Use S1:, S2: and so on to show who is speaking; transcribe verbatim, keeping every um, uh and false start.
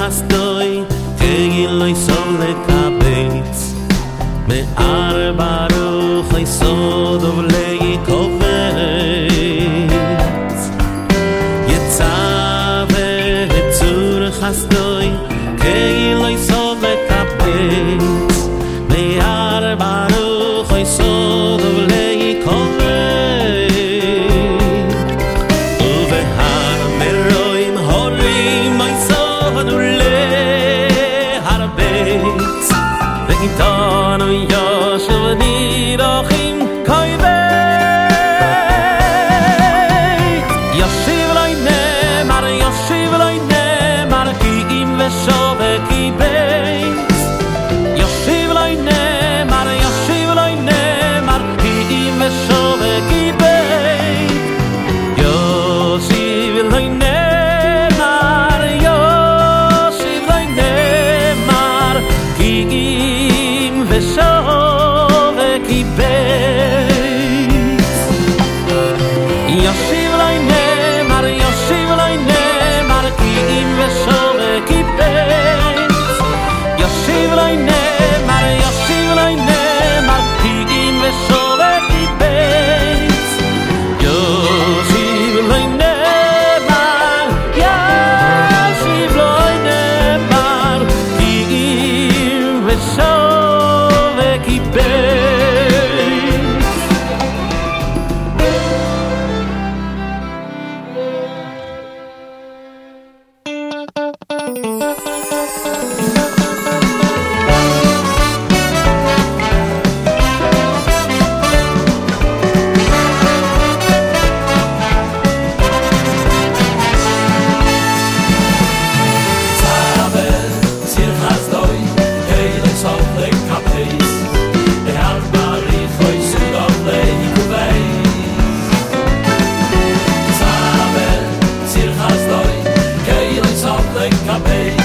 S1: חסדוי כגילוי סולק הביץ מאר ברוך היסוד ובלי קובץ יצא והצור חסדוי כגילוי סולק הביץ מאר ברוך היסוד ובלי קובץ ובהר מרוים הורים היסוד ולהרבץ ואיתנו יושב נידוחים כל בית ישיב לי נאמר ישיב לי נאמר כי אם ושובק כי בית ישיב לי נאמר ישיב לי נאמר כי אם ושובק כי בית ישיב לי נאמר ישיב לי נאמר כי אם ושובק כי בית ישיב לי נאמר ישיב לי נאמר כי אם ושובק כי בית ישיב לי נאמר ישיב לי נאמר כי אם ושובק כי בית ישיב לי נאמר ישיב לי נאמר כי אם ושובק כי בית
S2: Capes